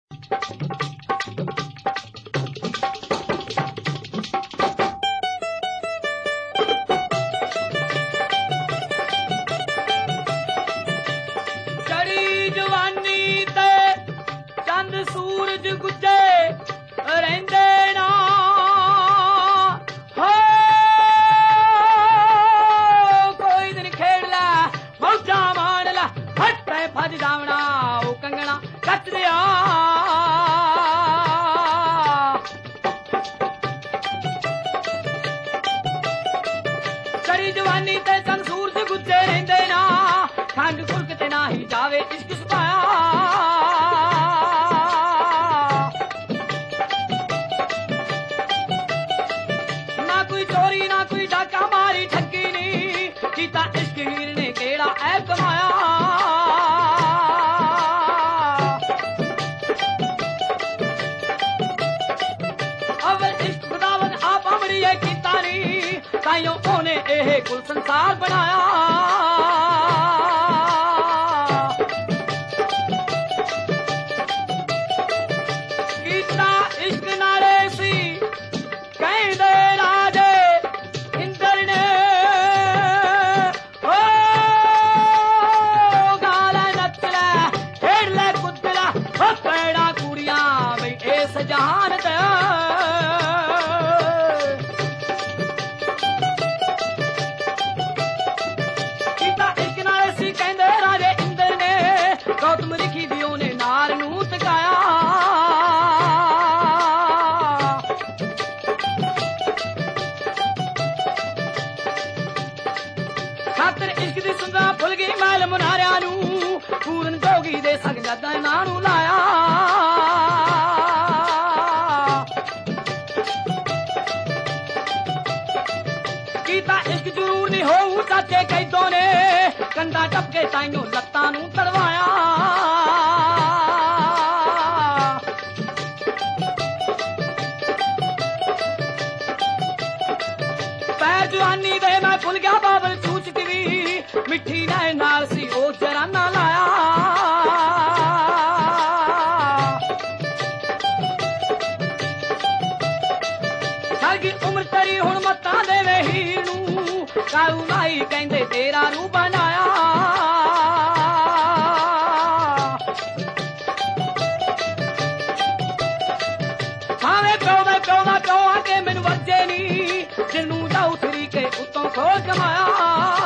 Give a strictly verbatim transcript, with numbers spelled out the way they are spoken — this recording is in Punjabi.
ਚੜੀ ਜਵਾਨੀ ਤੇ ਚੰਦ ਸੂਰਜ ਗੁੱਜੇ ਰਹਿੰਦੇ ਨਾ ਹੋ ਕੋਈ ਦਿਨ ਖੇਡ ਲੈ ਮੌਜਾਂ ਮਾਣ ਲੈ ਹੱਟੇ ਭੱਜ ਜਾਵਣਾ ਉਹ ਕੰਗਣਾ ਕੱਟ ਦਿਆ ਚੜੀ ਜਵਾਨੀ ਤੇ ਚੰਦ ਸੂਰਜ ਗੁੱਜੇ ਰਹਿੰਦੇ ਨਾ ਖੰਡ ਖੁਰਕ ਤੇ ਨਾ ਹੀ ਜਾਵੇ ਇਸ਼ਕ ਸੁਭਾਇਆ ਨਾ ਕੋਈ ਚੋਰੀ ਨਾ ਕੋਈ ਡਾਕਾ ਮਾਰੀ ਠੱਗੀ ਨੀ ਕੀਤਾ ਇਸ਼ਕ ਹੀਰ ਨੇ ਕਿਹੜਾ ਐ ਕਮਾਇਆ ਅਵਲ ਇਸ਼ਕ ਖੁਦਾਵੰਦ ਆਪ ਅਮਰੀਏ ਕੀਤਾ ਨੀ ਤਾਈਓ ਉਹਨੇ ਇਹ ਕੁਲ ਸੰਸਾਰ ਬਣਾਇਆ ਜਹਾਨ ਤੇ ਕੀਤਾ ਇਸ਼ਕ ਨਾਲ ਸੀ ਕਹਿੰਦੇ ਰਾਜੇ ਇੰਦਰ ਨੇ ਗੌਤਮ ਰਿਖੀ ਦੀ ਉਹਨੇ ਨਾਰ ਨੂੰ ਤਕਾਇਆ ਖਾਤਰ ਇਸ਼ਕ ਦੀ ਸੁੰਦਰਾ ਭੁੱਲ ਗਈ ਮੈਲ ਮੁਨਾਰਿਆਂ ਨੂੰ ਪੂਰਨ ਜੋਗੀ ਦੇ ਸਗਜਾਦਾ ਨਾਂ ਨੂੰ ਲਾਇਆ ਕੀਤਾ ਇਸ਼ਕ ਜ਼ਰੂਰ ਨਹੀਂ ਹੋਊ ਚਾਚੇ ਕੈਦੋਂ ਨੇ ਕੰਧਾਂ ਟੱਪ ਕੇ ਤਾਈਓ ਲੱਤਾਂ ਨੂੰ ਤੜਵਾਇਆ ਪੈਰ ਜਵਾਨੀ ਦੇ ਮੈਂ ਭੁੱਲ ਗਿਆ ਬਾਬਲ ਸੂਚਕ ਵੀ ਮਿੱਠੀ ਨੈਣ ਨਾਲ ਸੀ ਉਹ ਜਰਾਨਾ ਲਾਇਆ ਸਾਡੀ ਉਮਰ ਤੇਰੀ ਹੁਣ ਮੱਤਾਂ ਦੇਵੇ ਹੀਰ ਨੂੰ ਕਾਲੂ ਨਾਈ ਕਹਿੰਦੇ ਤੇਰਾ ਰੂ ਬਣਾਇਆ ਭਾਵੇਂ ਪਿਓ ਦਾ ਪਿਓ ਦਾ ਪਿਓ ਆ ਕੇ ਮੈਨੂੰ ਵਰਜੇ ਨੀ ਜਿਹਨੂੰ ਜਾਉ ਥਰੀ ਕੇ ਉੱਤੋਂ ਖੋਜ ਕਮਾਇਆ